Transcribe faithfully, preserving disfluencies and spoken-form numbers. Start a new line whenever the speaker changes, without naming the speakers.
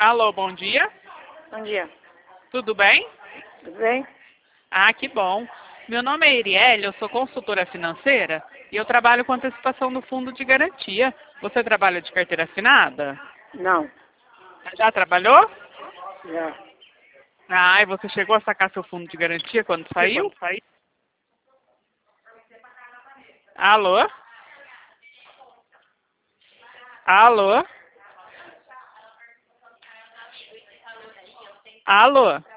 Alô, bom dia.
Bom dia.
Tudo bem?
Tudo bem?
Ah, que bom. Meu nome é Iriele, eu sou consultora financeira e eu trabalho com antecipação do fundo de garantia. Você trabalha de carteira assinada?
Não.
Já trabalhou?
Já.
Ah, e você chegou a sacar seu fundo de garantia quando saiu?
Quando saí?
Alô? Alô? Alô?